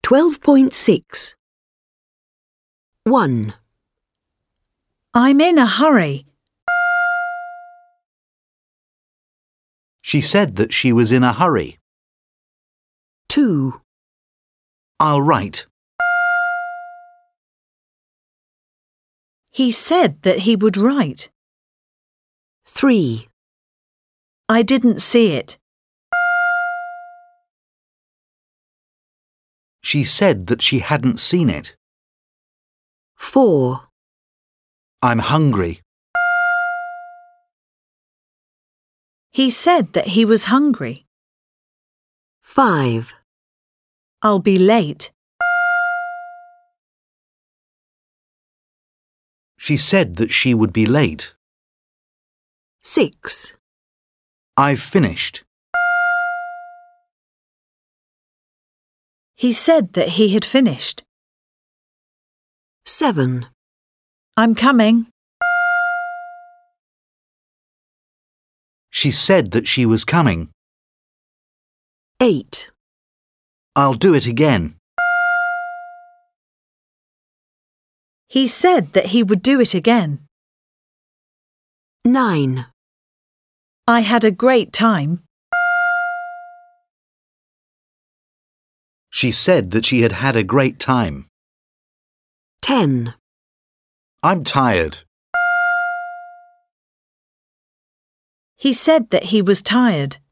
12.6 1. I'm in a hurry. She said that she was in a hurry. 2. I'll write. He said that he would write. 3. I didn't see it. She said that she hadn't seen it. 4. I'm hungry. He said that he was hungry. 5. I'll be late. She said that she would be late. 6. I've finished. He said that he had finished. 7. I'm coming. She said that she was coming. 8. I'll do it again. He said that he would do it again. 9. I had a great time. She said that she had had a great time. 10. I'm tired. He said that he was tired.